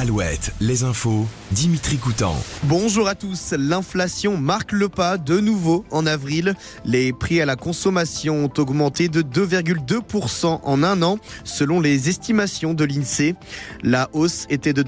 Alouette, les infos, Dimitri Coutan. Bonjour à tous. L'inflation marque le pas de nouveau en avril. Les prix à la consommation ont augmenté de 2,2% en un an, selon les estimations de l'INSEE. La hausse était de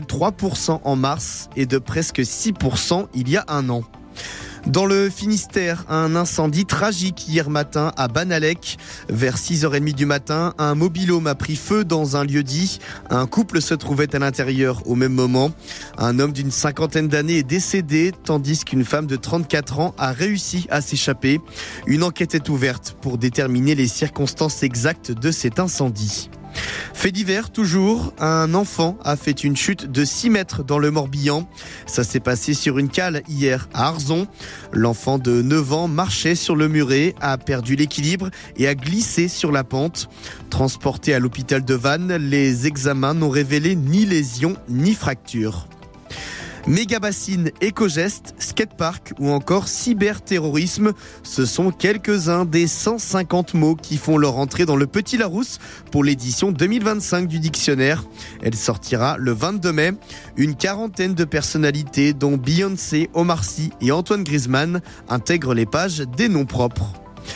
2,3% en mars et de presque 6% il y a un an. Dans le Finistère, un incendie tragique hier matin à Banalec. Vers 6h30 du matin, un mobil-home a pris feu dans un lieu-dit. Un couple se trouvait à l'intérieur au même moment. Un homme d'une cinquantaine d'années est décédé, tandis qu'une femme de 34 ans a réussi à s'échapper. Une enquête est ouverte pour déterminer les circonstances exactes de cet incendie. Fait divers toujours, un enfant a fait une chute de 6 mètres dans le Morbihan. Ça s'est passé sur une cale hier à Arzon. L'enfant de 9 ans marchait sur le muret, a perdu l'équilibre et a glissé sur la pente. Transporté à l'hôpital de Vannes, les examens n'ont révélé ni lésions ni fractures. Méga-bassine, éco-gestes, skatepark ou encore cyberterrorisme, ce sont quelques-uns des 150 mots qui font leur entrée dans le Petit Larousse pour l'édition 2025 du dictionnaire. Elle sortira le 22 mai. Une quarantaine de personnalités dont Beyoncé, Omar Sy et Antoine Griezmann intègrent les pages des noms propres.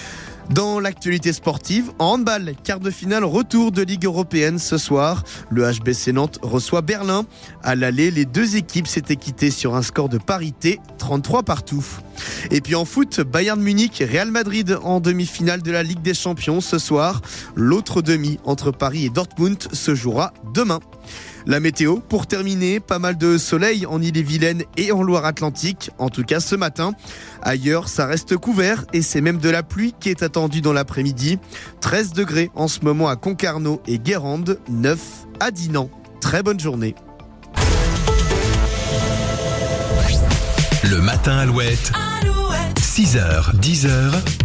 Dans l'actualité sportive, en handball, quart de finale retour de Ligue européenne ce soir. Le HBC Nantes reçoit Berlin. À l'aller, les deux équipes s'étaient quittées sur un score de parité, 33 partout. Et puis en foot, Bayern Munich, Real Madrid en demi-finale de la Ligue des Champions ce soir. L'autre demi entre Paris et Dortmund se jouera demain. La météo, pour terminer, pas mal de soleil en Ille-et-Vilaine et en Loire-Atlantique, en tout cas ce matin. Ailleurs, ça reste couvert et c'est même de la pluie qui est attendue dans l'après-midi. 13 degrés en ce moment à Concarneau et Guérande, 9 à Dinan. Très bonne journée. Le matin Alouette, 6h, 10h.